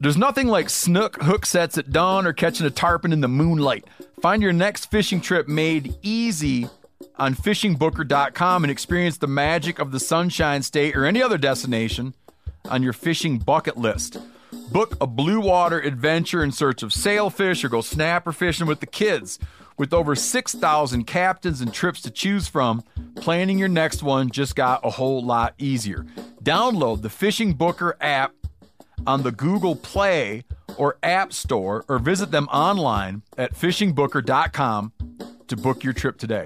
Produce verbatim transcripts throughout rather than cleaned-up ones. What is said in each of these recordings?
There's nothing like snook hook sets at dawn or catching a tarpon in the moonlight. Find your next fishing trip made easy on fishing booker dot com and experience the magic of the Sunshine State or any other destination on your fishing bucket list. Book a blue water adventure in search of sailfish or go snapper fishing with the kids. With over six thousand captains and trips to choose from, planning your next one just got a whole lot easier. Download the Fishing Booker app on the Google Play or App Store or visit them online at fishing booker dot com to book your trip today.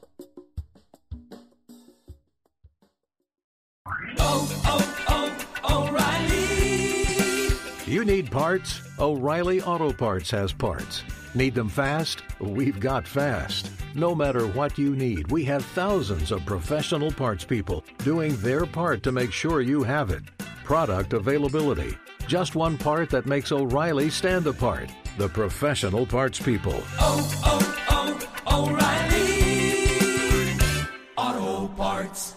Oh, oh, oh, O'Reilly. You need parts? O'Reilly Auto Parts has parts. Need them fast? We've got fast. No matter what you need, we have thousands of professional parts people doing their part to make sure you have it. Product availability. Just one part that makes O'Reilly stand apart. The professional parts people. Oh, oh, oh, O'Reilly Auto Parts.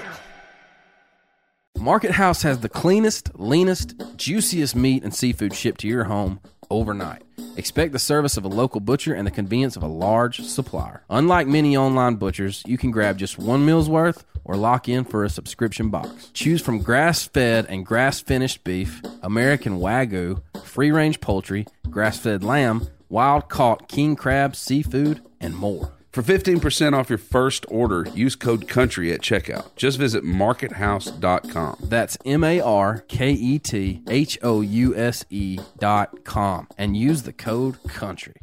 Market House has the cleanest, leanest, juiciest meat and seafood shipped to your home overnight. Expect the service of a local butcher and the convenience of a large supplier. Unlike many online butchers, you can grab just one meal's worth or lock in for a subscription box. Choose from grass-fed and grass-finished beef, American Wagyu, free-range poultry, grass-fed lamb, wild-caught king crab, seafood, and more. For fifteen percent off your first order, use code COUNTRY at checkout. Just visit market house dot com. That's M A R K E T H O U S E dot com and use the code COUNTRY.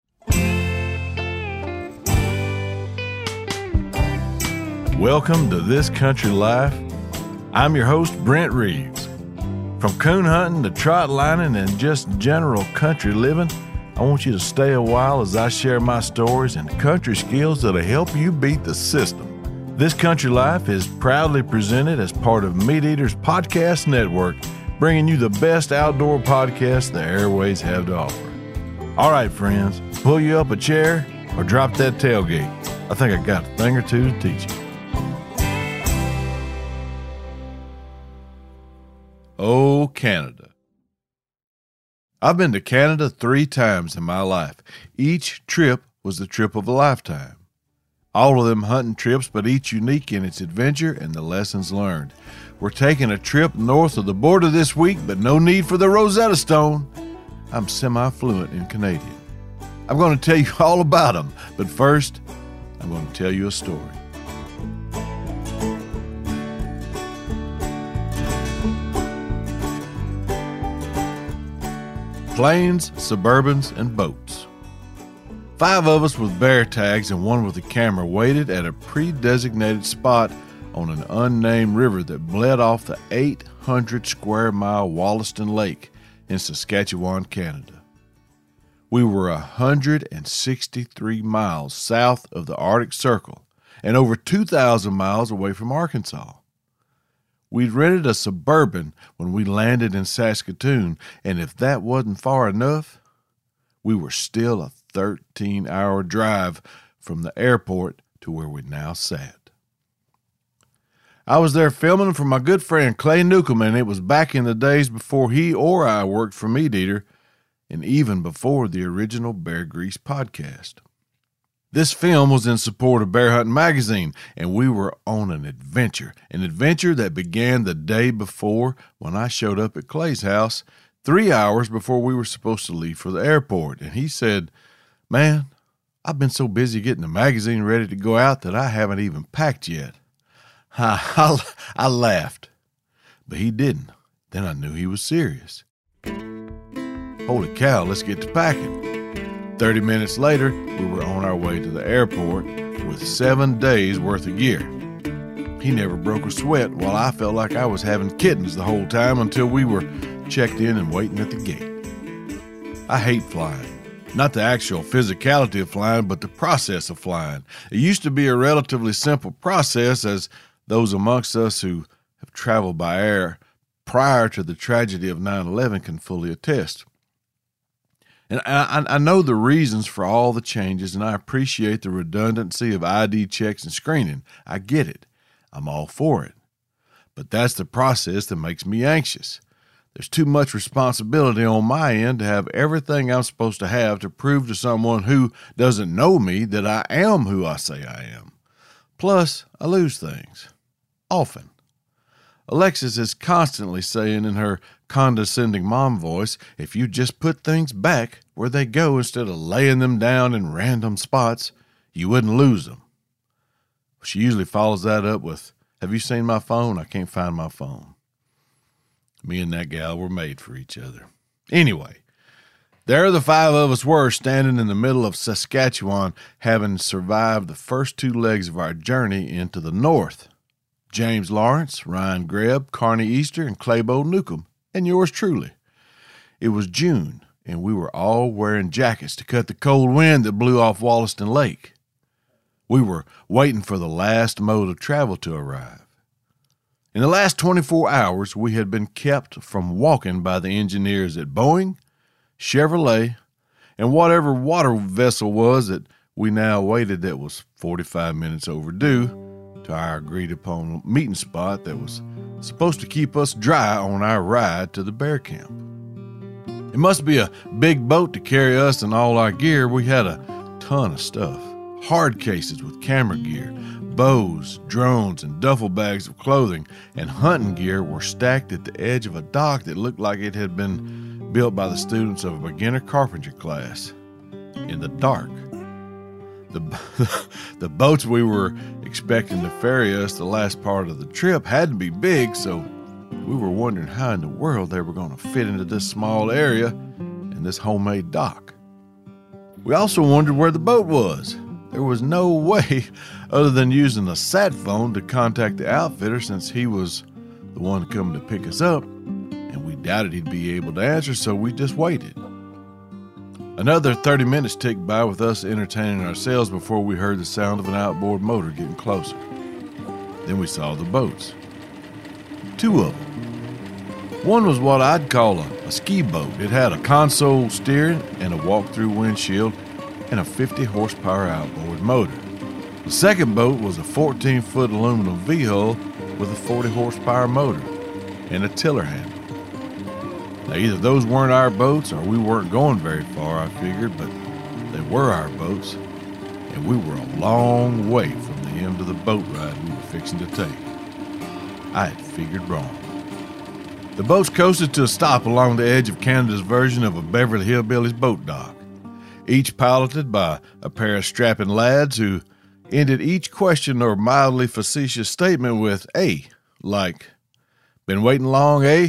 Welcome to This Country Life. I'm your host, Brent Reeves. From coon hunting to trot lining and just general country living, I want you to stay a while as I share my stories and country skills that'll help you beat the system. This Country Life is proudly presented as part of Meat Eaters Podcast Network, bringing you the best outdoor podcast the airways have to offer. All right, friends, pull you up a chair or drop that tailgate. I think I got a thing or two to teach you. Oh, Canada. I've been to Canada three times in my life. Each trip was the trip of a lifetime. All of them hunting trips, but each unique in its adventure and the lessons learned. We're taking a trip north of the border this week, but no need for the Rosetta Stone. I'm semi-fluent in Canadian. I'm going to tell you all about them, but first, I'm going to tell you a story. Planes, Suburbans, and boats. Five of us with bear tags and one with a camera waited at a pre-designated spot on an unnamed river that bled off the eight hundred square mile Wollaston Lake in Saskatchewan, Canada. We were one hundred sixty-three miles south of the Arctic Circle and over two thousand miles away from Arkansas. We'd rented a Suburban when we landed in Saskatoon, and if that wasn't far enough, we were still a thirteen-hour drive from the airport to where we now sat. I was there filming for my good friend Clay Newcomb, and it was back in the days before he or I worked for Meat Eater, and even before the original Bear Grease podcast. This film was in support of Bear Hunting Magazine, and we were on an adventure, an adventure that began the day before when I showed up at Clay's house three hours before we were supposed to leave for the airport. And he said, "Man, I've been so busy getting the magazine ready to go out that I haven't even packed yet." I, I, I laughed, but he didn't. Then I knew he was serious. Holy cow, let's get to packing. Thirty minutes later, we were on our way to the airport with seven days worth of gear. He never broke a sweat while I felt like I was having kittens the whole time until we were checked in and waiting at the gate. I hate flying. Not the actual physicality of flying, but the process of flying. It used to be a relatively simple process, as those amongst us who have traveled by air prior to the tragedy of nine eleven can fully attest. And I, I know the reasons for all the changes, and I appreciate the redundancy of I D checks and screening. I get it. I'm all for it. But that's the process that makes me anxious. There's too much responsibility on my end to have everything I'm supposed to have to prove to someone who doesn't know me that I am who I say I am. Plus, I lose things. Often. Alexis is constantly saying in her condescending mom voice, if you just put things back where they go instead of laying them down in random spots, you wouldn't lose them. She usually follows that up with, have you seen my phone? I can't find my phone. Me and that gal were made for each other. Anyway, there the five of us were standing in the middle of Saskatchewan, having survived the first two legs of our journey into the north. James Lawrence, Ryan Grebb, Carney Easter, and Claybo Newcomb, and yours truly. It was June, and we were all wearing jackets to cut the cold wind that blew off Wollaston Lake. We were waiting for the last mode of travel to arrive. In the last twenty-four hours, we had been kept from walking by the engineers at Boeing, Chevrolet, and whatever water vessel was that we now waited that was forty-five minutes overdue to our agreed-upon meeting spot that was supposed to keep us dry on our ride to the bear camp. It must be a big boat to carry us and all our gear. We had a ton of stuff. Hard cases with camera gear, bows, drones, and duffel bags of clothing, and hunting gear were stacked at the edge of a dock that looked like it had been built by the students of a beginner carpentry class. In the dark. The, the boats we were expecting to ferry us the last part of the trip had to be big, so we were wondering how in the world they were going to fit into this small area and this homemade dock. We also wondered where the boat was. There was no way other than using a sat phone to contact the outfitter since he was the one coming to pick us up, and we doubted he'd be able to answer, so we just waited. Another thirty minutes ticked by with us entertaining ourselves before we heard the sound of an outboard motor getting closer. Then we saw the boats. Two of them. One was what I'd call a, a ski boat. It had a console steering and a walk-through windshield and a fifty horsepower outboard motor. The second boat was a fourteen foot aluminum V-hull with a forty horsepower motor and a tiller handle. Now, either those weren't our boats or we weren't going very far, I figured, but they were our boats, and we were a long way from the end of the boat ride we were fixing to take. I had figured wrong. The boats coasted to a stop along the edge of Canada's version of a Beverly Hillbillies boat dock, each piloted by a pair of strapping lads who ended each question or mildly facetious statement with "eh," like, "Been waiting long, eh?"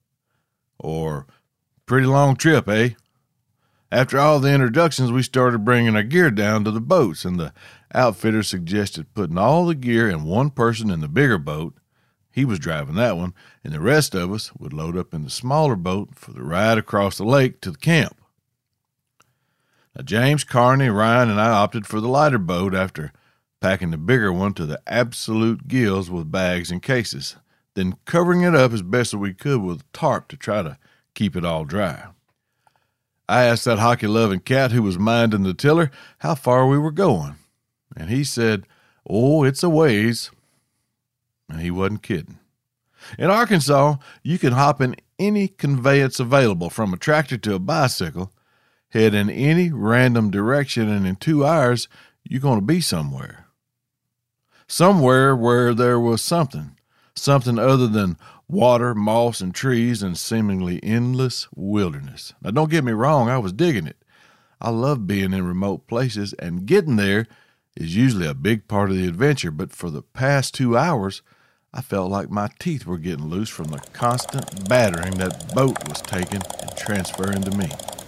Or, "Pretty long trip, eh?" After all the introductions, we started bringing our gear down to the boats, and the outfitter suggested putting all the gear in one person in the bigger boat. He was driving that one, and the rest of us would load up in the smaller boat for the ride across the lake to the camp. Now, James, Carney, Ryan, and I opted for the lighter boat after packing the bigger one to the absolute gills with bags and cases, then covering it up as best as we could with a tarp to try to keep it all dry. I asked that hockey-loving cat who was minding the tiller how far we were going, and he said, "Oh, it's a ways." And he wasn't kidding. In Arkansas, you can hop in any conveyance available, from a tractor to a bicycle, head in any random direction, and in two hours, you're going to be somewhere. Somewhere where there was something. Something other than water, moss, and trees, and seemingly endless wilderness. Now, don't get me wrong, I was digging it. I love being in remote places, and getting there is usually a big part of the adventure, but for the past two hours, I felt like my teeth were getting loose from the constant battering that boat was taking and transferring to me.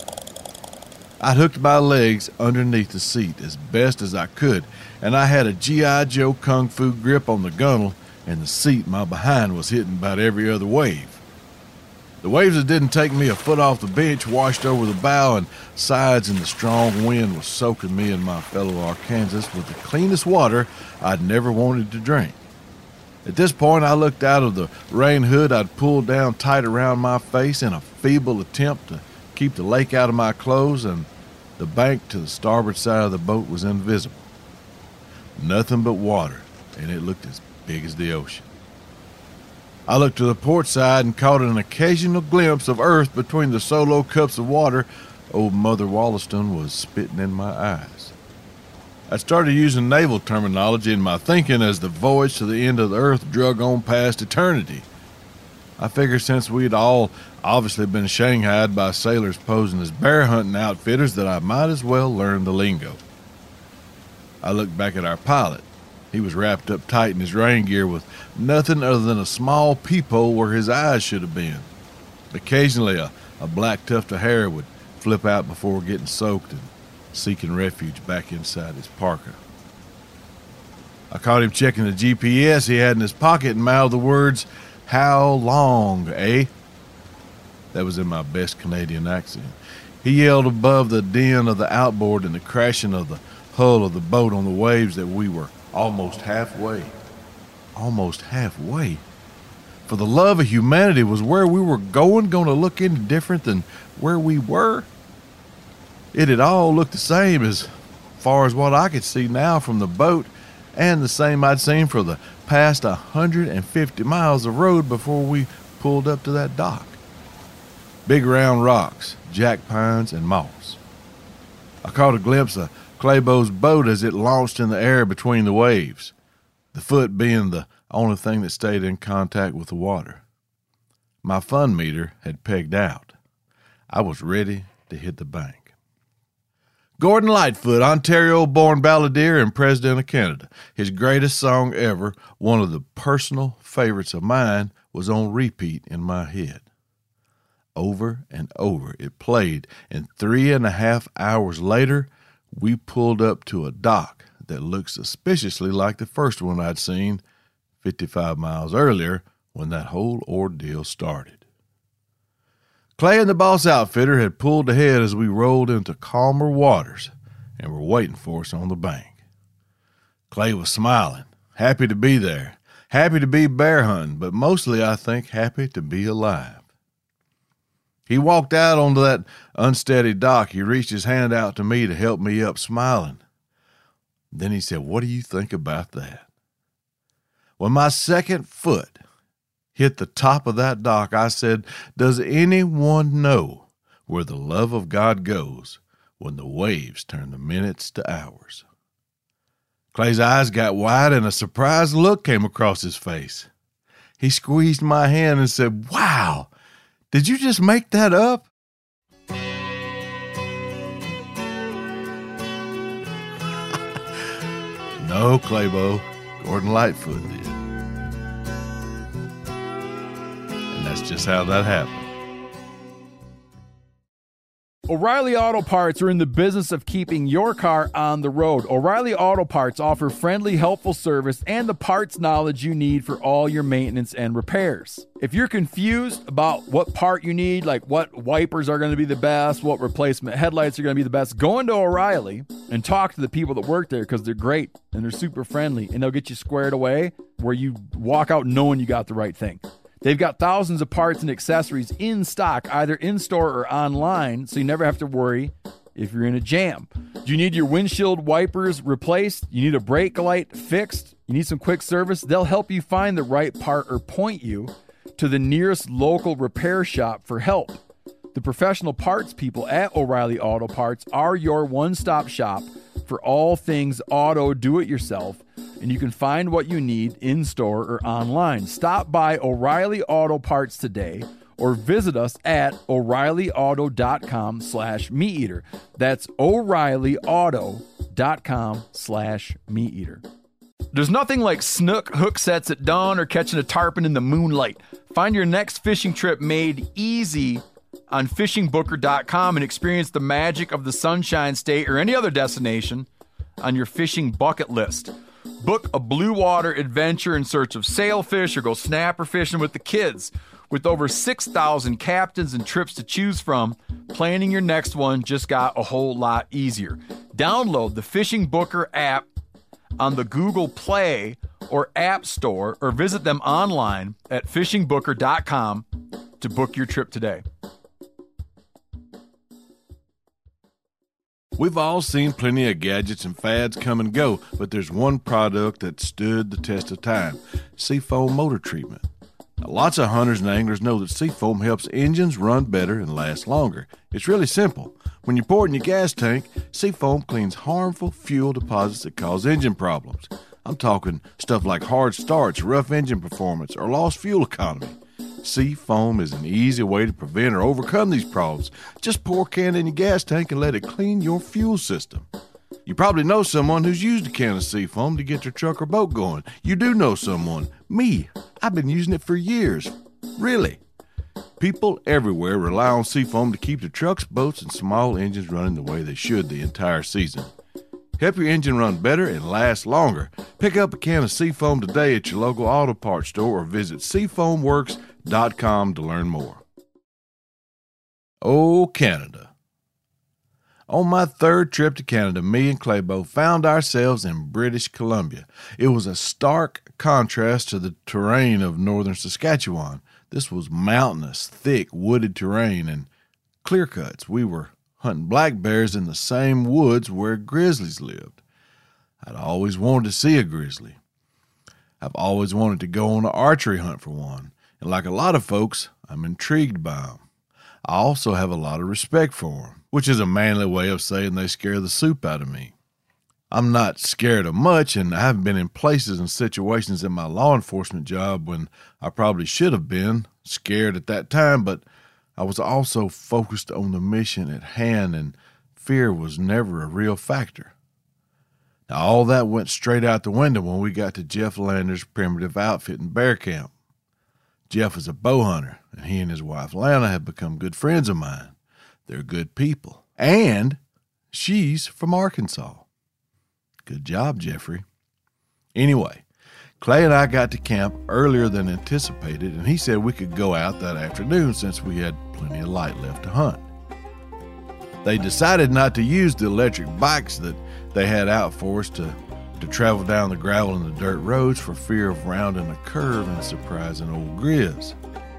I'd hooked my legs underneath the seat as best as I could, and I had a G I Joe kung fu grip on the gunnel, and the seat my behind was hitting about every other wave. The waves that didn't take me a foot off the bench washed over the bow and sides, and the strong wind was soaking me and my fellow Arkansans with the cleanest water I'd never wanted to drink. At this point, I looked out of the rain hood I'd pulled down tight around my face in a feeble attempt to keep the lake out of my clothes, and the bank to the starboard side of the boat was invisible. Nothing but water, and it looked as big as the ocean. I looked to the port side and caught an occasional glimpse of earth between the solo cups of water. Old Mother Wollaston was spitting in my eyes. I started using naval terminology in my thinking as the voyage to the end of the earth drug on past eternity. I figured since we'd all obviously been shanghaied by sailors posing as bear hunting outfitters that I might as well learn the lingo. I looked back at our pilot. He was wrapped up tight in his rain gear with nothing other than a small peephole where his eyes should have been. Occasionally a, a black tuft of hair would flip out before getting soaked and seeking refuge back inside his parka. I caught him checking the G P S he had in his pocket and mouthed the words, "How long, eh?" That was in my best Canadian accent. He yelled above the din of the outboard and the crashing of the hull of the boat on the waves that we were almost halfway. Almost halfway? For the love of humanity, was where we were going going to look any different than where we were? It had all looked the same as far as what I could see now from the boat, and the same I'd seen for the past one hundred fifty miles of road before we pulled up to that dock. Big round rocks, jack pines, and moss. I caught a glimpse of Claybo's boat as it launched in the air between the waves, the foot being the only thing that stayed in contact with the water. My fun meter had pegged out. I was ready to hit the bank. Gordon Lightfoot, Ontario-born balladeer and president of Canada. His greatest song ever, one of the personal favorites of mine, was on repeat in my head. Over and over it played, and three and a half hours later, we pulled up to a dock that looked suspiciously like the first one I'd seen fifty-five miles earlier when that whole ordeal started. Clay and the boss outfitter had pulled ahead as we rolled into calmer waters and were waiting for us on the bank. Clay was smiling, happy to be there, happy to be bear hunting, but mostly, I think, happy to be alive. He walked out onto that unsteady dock. He reached his hand out to me to help me up, smiling. Then he said, "What do you think about that?" When my second foot hit the top of that dock, I said, "Does anyone know where the love of God goes when the waves turn the minutes to hours?" Clay's eyes got wide and a surprised look came across his face. He squeezed my hand and said, "Wow! Did you just make that up?" No, Claybo, Gordon Lightfoot did. And that's just how that happened. O'Reilly Auto Parts are in the business of keeping your car on the road. O'Reilly Auto Parts offer friendly, helpful service and the parts knowledge you need for all your maintenance and repairs. If you're confused about what part you need, like what wipers are going to be the best, what replacement headlights are going to be the best, go into O'Reilly and talk to the people that work there because they're great and they're super friendly and they'll get you squared away where you walk out knowing you got the right thing. They've got thousands of parts and accessories in stock, either in-store or online, so you never have to worry if you're in a jam. Do you need your windshield wipers replaced? You need a brake light fixed? You need some quick service? They'll help you find the right part or point you to the nearest local repair shop for help. The professional parts people at O'Reilly Auto Parts are your one-stop shop for all things auto do-it-yourself, and you can find what you need in-store or online. Stop by O'Reilly Auto Parts today or visit us at O'Reillyauto.com slash meat eater. That's O'Reillyauto.com slash meat eater. There's nothing like snook hook sets at dawn or catching a tarpon in the moonlight. Find your next fishing trip made easy on fishing booker dot com and experience the magic of the Sunshine State or any other destination on your fishing bucket list. Book a blue water adventure in search of sailfish or go snapper fishing with the kids. With over six thousand captains and trips to choose from, planning your next one just got a whole lot easier. Download the Fishing Booker app on the Google Play or App Store or visit them online at fishing booker dot com to book your trip today. We've all seen plenty of gadgets and fads come and go, but there's one product that stood the test of time: Seafoam Motor Treatment. Now, lots of hunters and anglers know that Seafoam helps engines run better and last longer. It's really simple. When you pour it in your gas tank, Seafoam cleans harmful fuel deposits that cause engine problems. I'm talking stuff like hard starts, rough engine performance, or lost fuel economy. Seafoam is an easy way to prevent or overcome these problems. Just pour a can in your gas tank and let it clean your fuel system. You probably know someone who's used a can of Seafoam to get their truck or boat going. You do know someone. Me. I've been using it for years. Really. People everywhere rely on Seafoam to keep their trucks, boats, and small engines running the way they should the entire season. Help your engine run better and last longer. Pick up a can of Seafoam today at your local auto parts store or visit seafoam works dot com to learn more. Oh, Canada. On my third trip to Canada, me and Claybo found ourselves in British Columbia. It was a stark contrast to the terrain of northern Saskatchewan. This was mountainous, thick, wooded terrain and clear cuts. We were hunting black bears in the same woods where grizzlies lived. I'd always wanted to see a grizzly. I've always wanted to go on an archery hunt for one, and like a lot of folks, I'm intrigued by them. I also have a lot of respect for them, which is a manly way of saying they scare the soup out of me. I'm not scared of much, and I haven't been in places and situations in my law enforcement job when I probably should have been scared at that time, but I was also focused on the mission at hand, and fear was never a real factor. Now, all that went straight out the window when we got to Jeff Lander's Primitive Outfit in Bear Camp. Jeff is a bow hunter, and he and his wife Lana have become good friends of mine. They're good people. And she's from Arkansas. Good job, Jeffrey. Anyway, Clay and I got to camp earlier than anticipated, and he said we could go out that afternoon since we had plenty of light left to hunt. They decided not to use the electric bikes that they had out for us to, to travel down the gravel and the dirt roads for fear of rounding a curve and surprising old Grizz.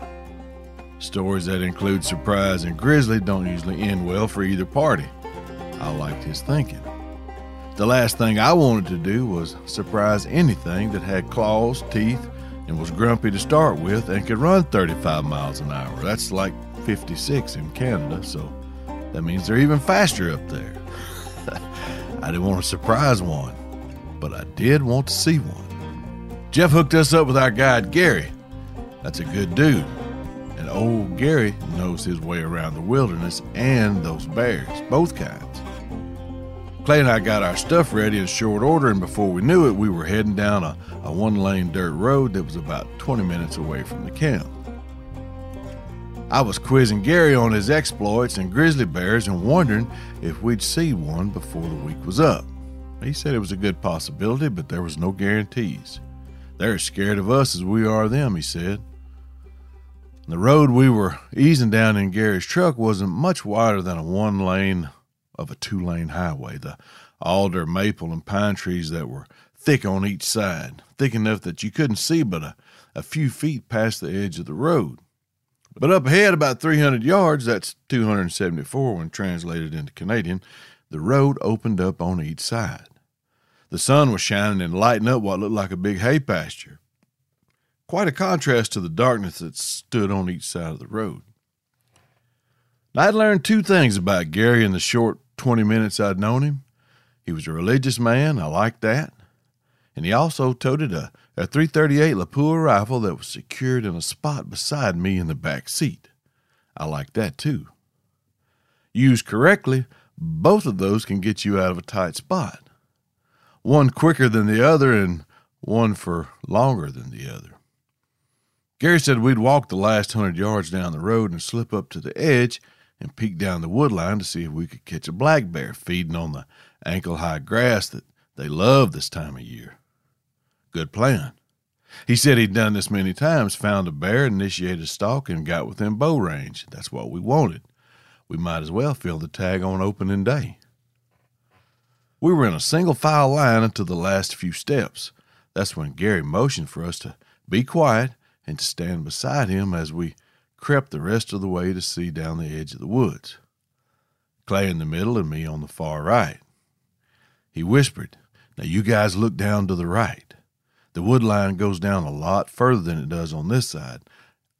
Stories that include surprise and grizzly don't usually end well for either party. I liked his thinking. The last thing I wanted to do was surprise anything that had claws, teeth, and was grumpy to start with and could run thirty-five miles an hour. That's like fifty-six in Canada, so that means they're even faster up there. I didn't want to surprise one, but I did want to see one. Jeff hooked us up with our guide, Gary. That's a good dude. And old Gary knows his way around the wilderness and those bears, both kinds. Clay and I got our stuff ready in short order, and before we knew it, we were heading down a, a one-lane dirt road that was about twenty minutes away from the camp. I was quizzing Gary on his exploits and grizzly bears and wondering if we'd see one before the week was up. He said it was a good possibility, but there was no guarantees. They're as scared of us as we are them, he said. The road we were easing down in Gary's truck wasn't much wider than a one-lane of a two-lane highway. The alder, maple, and pine trees that were thick on each side, thick enough that you couldn't see but a, a few feet past the edge of the road. But up ahead, about three hundred yards, that's two hundred seventy-four when translated into Canadian, the road opened up on each side. The sun was shining and lighting up what looked like a big hay pasture. Quite a contrast to the darkness that stood on each side of the road. I'd learned two things about Gary in the short twenty minutes I'd known him. He was a religious man. I liked that. And he also toted a, a three thirty-eight Lapua rifle that was secured in a spot beside me in the back seat. I liked that too. Used correctly, both of those can get you out of a tight spot. One quicker than the other and one for longer than the other. Gary said we'd walk the last hundred yards down the road and slip up to the edge and peek down the wood line to see if we could catch a black bear feeding on the ankle-high grass that they love this time of year. Good plan. He said he'd done this many times, found a bear, initiated a stalk, and got within bow range. That's what we wanted. We might as well fill the tag on opening day. We were in a single-file line until the last few steps. That's when Gary motioned for us to be quiet and to stand beside him as we crept the rest of the way to see down the edge of the woods. Clay in the middle and me on the far right. He whispered, "Now you guys look down to the right. The wood line goes down a lot further than it does on this side.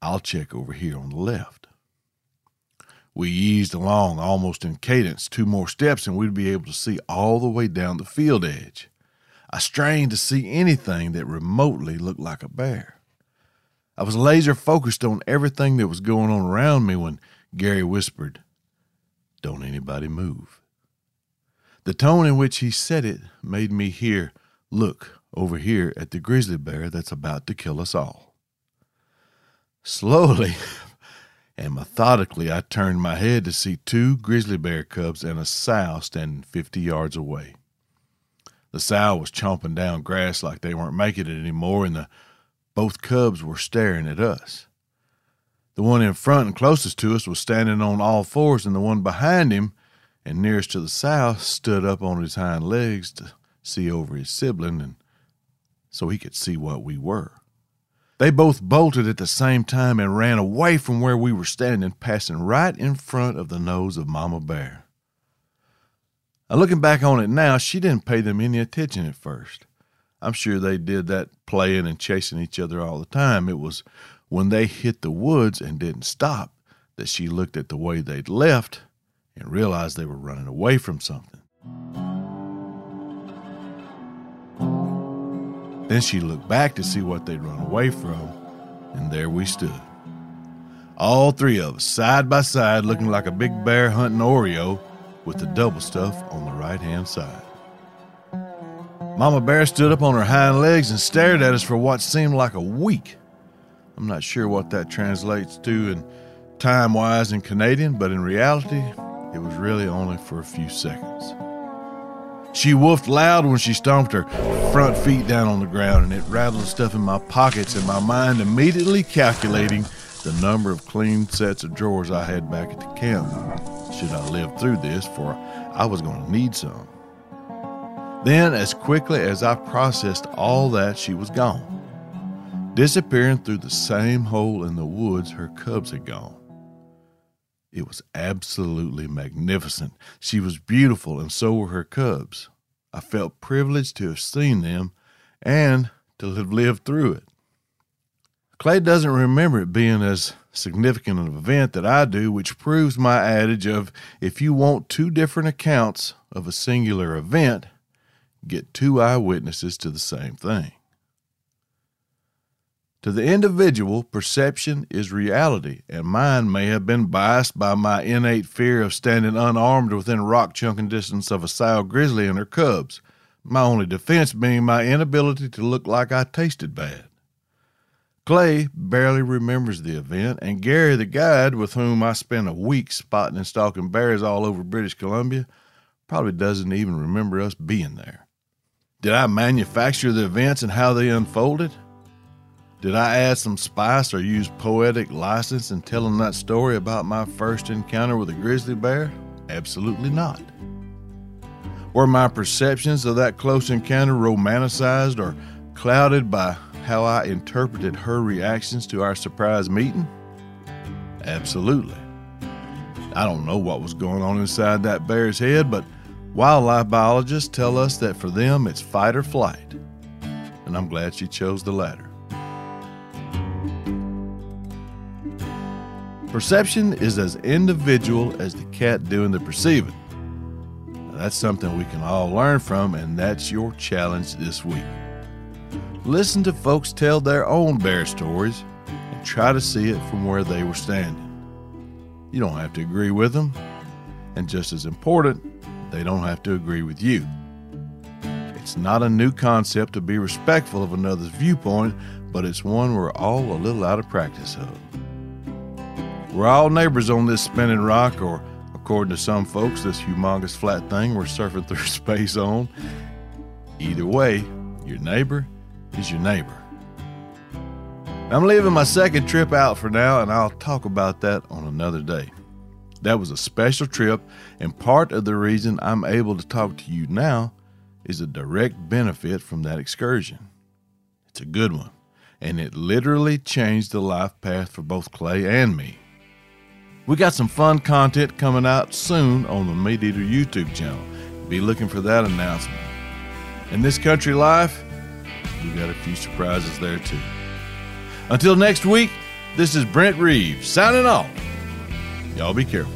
I'll check over here on the left. We eased along almost in cadence. Two more steps and we'd be able to see all the way down the field edge. I strained to see anything that remotely looked like a bear. I was laser focused on everything that was going on around me when Gary whispered, "Don't anybody move." The tone in which he said it made me hear, "Look over here at the grizzly bear that's about to kill us all." Slowly and methodically, I turned my head to see two grizzly bear cubs and a sow standing fifty yards away. The sow was chomping down grass like they weren't making it anymore, and the both cubs were staring at us. The one in front and closest to us was standing on all fours, and the one behind him and nearest to the sow stood up on his hind legs to see over his sibling and so he could see what we were. They both bolted at the same time and ran away from where we were standing, passing right in front of the nose of Mama Bear. Now, looking back on it now, she didn't pay them any attention at first. I'm sure they did that playing and chasing each other all the time. It was when they hit the woods and didn't stop that she looked at the way they'd left and realized they were running away from something. Then she looked back to see what they'd run away from, and there we stood. All three of us, side by side, looking like a big bear hunting Oreo with the double stuff on the right-hand side. Mama Bear stood up on her hind legs and stared at us for what seemed like a week. I'm not sure what that translates to in time-wise in Canadian, but in reality, it was really only for a few seconds. She woofed loud when she stomped her front feet down on the ground, and it rattled stuff in my pockets, and my mind immediately calculating the number of clean sets of drawers I had back at the camp. Should I live through this, for I was going to need some. Then, as quickly as I processed all that, she was gone, disappearing through the same hole in the woods her cubs had gone. It was absolutely magnificent. She was beautiful, and so were her cubs. I felt privileged to have seen them and to have lived through it. Clay doesn't remember it being as significant an event that I do, which proves my adage of if you want two different accounts of a singular event, get two eyewitnesses to the same thing. To the individual, perception is reality, and mine may have been biased by my innate fear of standing unarmed within rock-chunking distance of a sow grizzly and her cubs, my only defense being my inability to look like I tasted bad. Clay barely remembers the event, and Gary, the guide with whom I spent a week spotting and stalking bears all over British Columbia, probably doesn't even remember us being there. Did I manufacture the events and how they unfolded? Did I add some spice or use poetic license in telling that story about my first encounter with a grizzly bear? Absolutely not. Were my perceptions of that close encounter romanticized or clouded by how I interpreted her reactions to our surprise meeting? Absolutely. I don't know what was going on inside that bear's head, but wildlife biologists tell us that for them it's fight or flight, and I'm glad she chose the latter. Perception is as individual as the cat doing the perceiving. Now, that's something we can all learn from, and that's your challenge this week. Listen to folks tell their own bear stories and try to see it from where they were standing. You don't have to agree with them, and just as important, they don't have to agree with you. It's not a new concept to be respectful of another's viewpoint, but it's one we're all a little out of practice of. We're all neighbors on this spinning rock, or according to some folks, this humongous flat thing we're surfing through space on. Either way, your neighbor is your neighbor. I'm leaving my second trip out for now, and I'll talk about that on another day. That was a special trip, and part of the reason I'm able to talk to you now is a direct benefit from that excursion. It's a good one, and it literally changed the life path for both Clay and me. We got some fun content coming out soon on the Meat Eater YouTube channel. Be looking for that announcement. In this country life, we got a few surprises there too. Until next week, This is Brent Reeves signing off. Y'all be careful.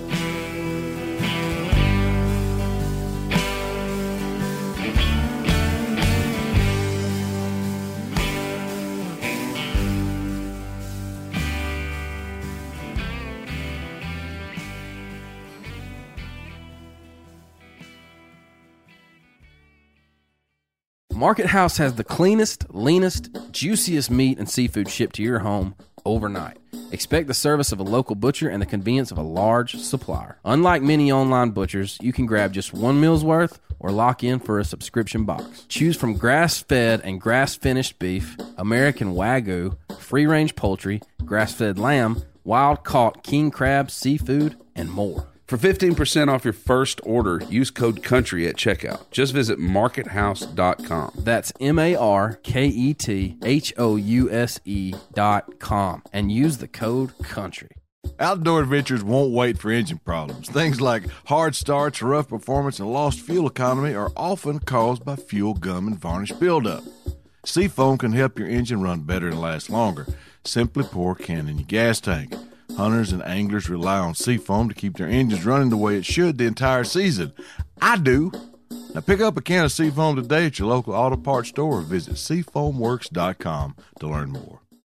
Market House has the cleanest, leanest, juiciest meat and seafood shipped to your home overnight. Expect the service of a local butcher and the convenience of a large supplier. Unlike many online butchers, you can grab just one meal's worth or lock in for a subscription box. Choose from grass-fed and grass-finished beef, American Wagyu, free-range poultry, grass-fed lamb, wild-caught king crab, seafood, and more. For fifteen percent off your first order, use code COUNTRY at checkout. Just visit market house dot com. That's M A R K E T H O U S E dot com and use the code COUNTRY. Outdoor adventures won't wait for engine problems. Things like hard starts, rough performance, and lost fuel economy are often caused by fuel gum and varnish buildup. Seafoam can help your engine run better and last longer. Simply pour a can in your gas tank. Hunters and anglers rely on Seafoam to keep their engines running the way it should the entire season. I do. Now pick up a can of Seafoam today at your local auto parts store or visit seafoam works dot com to learn more.